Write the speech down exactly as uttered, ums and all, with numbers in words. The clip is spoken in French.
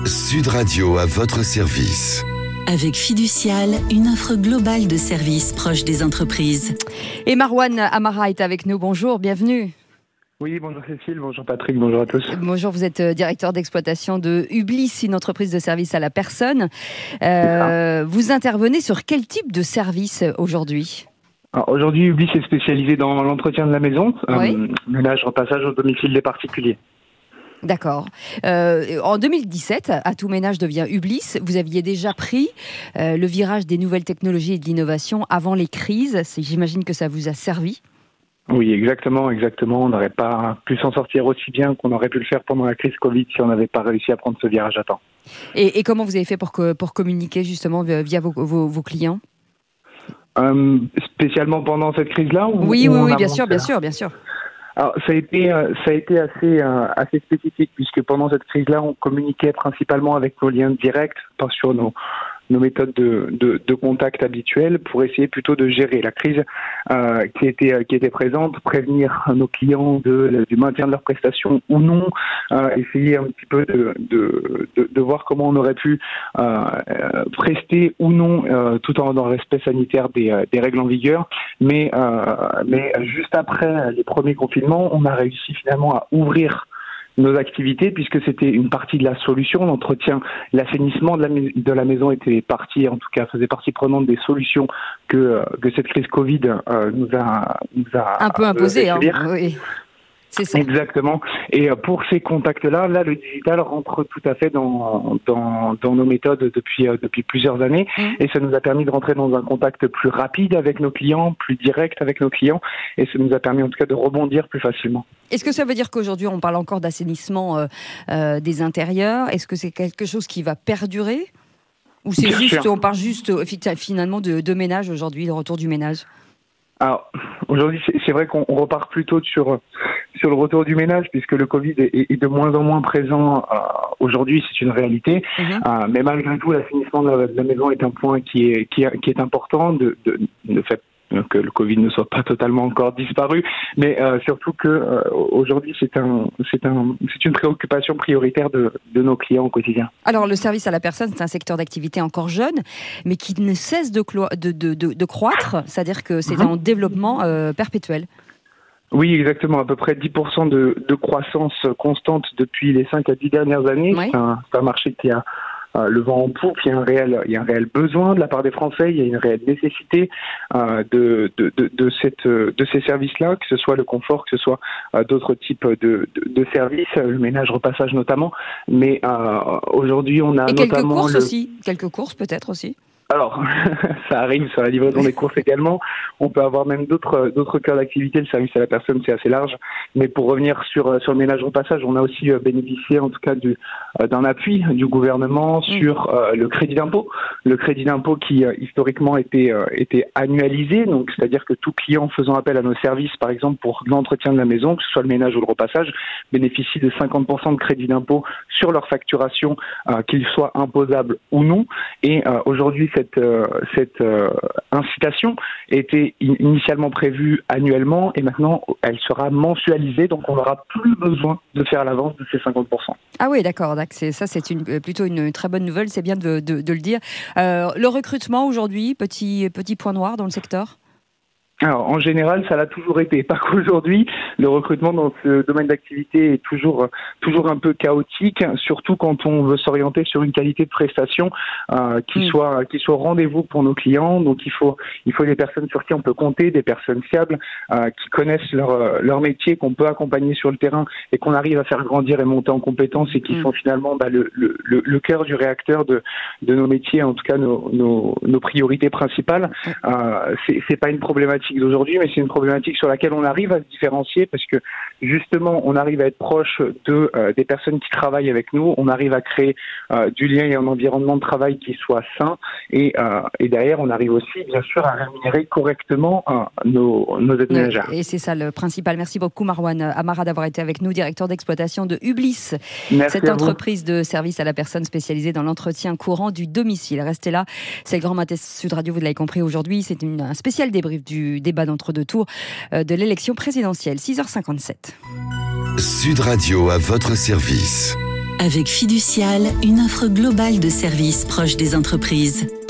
Sud Radio à votre service. Avec Fiducial, une offre globale de services proches des entreprises. Et Marwan Amara est avec nous. Bonjour, bienvenue. Oui, bonjour Cécile, bonjour Patrick, bonjour à tous. Bonjour, vous êtes directeur d'exploitation de Ublis, une entreprise de service à la personne. Euh, vous intervenez sur quel type de service aujourd'hui ? Alors, aujourd'hui, Ublis est spécialisé dans l'entretien de la maison, Oui. euh, ménage, repassage au domicile des particuliers. D'accord. Euh, en deux mille dix-sept, À Tout Ménage devient Ublis. Vous aviez déjà pris euh, le virage des nouvelles technologies et de l'innovation avant les crises. C'est, j'imagine que ça vous a servi. Oui, exactement, exactement. On n'aurait pas pu s'en sortir aussi bien qu'on aurait pu le faire pendant la crise Covid si on n'avait pas réussi à prendre ce virage à temps. Et, et comment vous avez fait pour, que, pour communiquer justement via vos, vos, vos clients ? Euh, spécialement pendant cette crise-là ou, Oui, ou oui, en oui, amont bien de sûr, ça bien sûr, bien sûr. Alors, ça a été, euh, ça a été assez, euh, assez spécifique puisque pendant cette crise-là, on communiquait principalement avec nos liens directs, pas sur nos, nos méthodes de, de, de contact habituelles pour essayer plutôt de gérer la crise euh, qui était, qui était présente, prévenir nos clients de, du maintien de leurs prestations ou non, euh, essayer un petit peu de, de, de, de voir comment on aurait pu euh, prester ou non euh, tout en dans le respect sanitaire des, des règles en vigueur. Mais, euh, mais juste après les premiers confinements, on a réussi finalement à ouvrir nos activités puisque c'était une partie de la solution. L'entretien, l'assainissement de la, de la maison était partie, en tout cas faisait partie prenante des solutions que, que cette crise Covid euh, nous a, nous a un peu imposé, hein, subir. Oui. C'est ça. Exactement. Et pour ces contacts-là, là, le digital rentre tout à fait dans, dans, dans nos méthodes depuis, depuis plusieurs années. Mmh. Et ça nous a permis de rentrer dans un contact plus rapide avec nos clients, plus direct avec nos clients. Et ça nous a permis en tout cas de rebondir plus facilement. Est-ce que ça veut dire qu'aujourd'hui, on parle encore d'assainissement euh, euh, des intérieurs ? Est-ce que c'est quelque chose qui va perdurer ? Ou c'est Bien juste, sûr. on parle juste finalement de, de ménage aujourd'hui, le retour du ménage ? Alors, aujourd'hui, c'est, c'est vrai qu'on repart plutôt sur, sur le retour du ménage, puisque le Covid est, est de moins en moins présent. Euh, aujourd'hui, c'est une réalité. Mmh. Euh, mais malgré tout, l'assainissement de la, de la maison est un point qui est, qui est, qui est important, de, de, de fait que le Covid ne soit pas totalement encore disparu, mais euh, surtout que euh, aujourd'hui c'est un, c'est un, c'est une préoccupation prioritaire de, de nos clients au quotidien. Alors le service à la personne, c'est un secteur d'activité encore jeune, mais qui ne cesse de, clo- de, de, de, de croître, c'est-à-dire que c'est mmh. en développement euh, perpétuel. Oui, exactement, à peu près dix pour cent de, de croissance constante depuis les cinq à dix dernières années. Oui. C'est un, c'est un marché qui a Euh, le vent en poupe, il y a un réel, il y a un réel besoin de la part des Français, il y a une réelle nécessité euh, de, de, de, de, cette, de ces services-là, que ce soit le confort, que ce soit euh, d'autres types de, de, de services, le ménage, repassage notamment. Mais euh, aujourd'hui, on a Et notamment... quelques courses le... aussi, quelques courses peut-être aussi. Alors, ça arrive sur la livraison des courses également. On peut avoir même d'autres d'autres cœurs d'activité. Le service à la personne, c'est assez large. Mais pour revenir sur sur le ménage repassage, on a aussi bénéficié, en tout cas, du d'un appui du gouvernement sur euh, le crédit d'impôt. Le crédit d'impôt qui euh, historiquement était euh, était annualisé, donc c'est-à-dire que tout client faisant appel à nos services, par exemple pour l'entretien de la maison, que ce soit le ménage ou le repassage, bénéficie de cinquante pour cent de crédit d'impôt sur leur facturation, euh, qu'il soit imposable ou non. Et euh, aujourd'hui, cette, euh, cette euh, incitation était in- initialement prévue annuellement et maintenant elle sera mensualisée, donc on n'aura plus besoin de faire l'avance de ces cinquante pour cent. Ah oui, d'accord, c'est, ça c'est une, plutôt une très bonne nouvelle, c'est bien de, de, de le dire. Euh, le recrutement aujourd'hui, petit, petit point noir dans le secteur ? Alors, en général, ça l'a toujours été. Pas qu'aujourd'hui, le recrutement dans ce domaine d'activité est toujours toujours un peu chaotique, surtout quand on veut s'orienter sur une qualité de prestation euh, qui mmh. soit qui soit au rendez-vous pour nos clients. Donc, il faut il faut des personnes sur qui on peut compter, des personnes fiables, euh, qui connaissent leur leur métier, qu'on peut accompagner sur le terrain et qu'on arrive à faire grandir et monter en compétences et qui mmh. sont finalement bah, le, le le le cœur du réacteur de de nos métiers, en tout cas nos nos, nos priorités principales. Euh, c'est c'est pas une problématique d'aujourd'hui, mais c'est une problématique sur laquelle on arrive à se différencier parce que justement on arrive à être proche de euh, des personnes qui travaillent avec nous, on arrive à créer euh, du lien et un environnement de travail qui soit sain et, euh, et derrière on arrive aussi bien sûr à rémunérer correctement euh, nos, nos aides ménagères. Et c'est ça le principal. Merci beaucoup Marwan Amara d'avoir été avec nous, directeur d'exploitation de Ublis, Merci cette entreprise de service à la personne spécialisée dans l'entretien courant du domicile. Restez là, c'est le Grand Matin Sud Radio, vous l'avez compris aujourd'hui, c'est une, un spécial débrief du débat d'entre-deux tours euh, de l'élection présidentielle, six heures cinquante-sept. Sud Radio à votre service. Avec Fiducial, une offre globale de services proches des entreprises.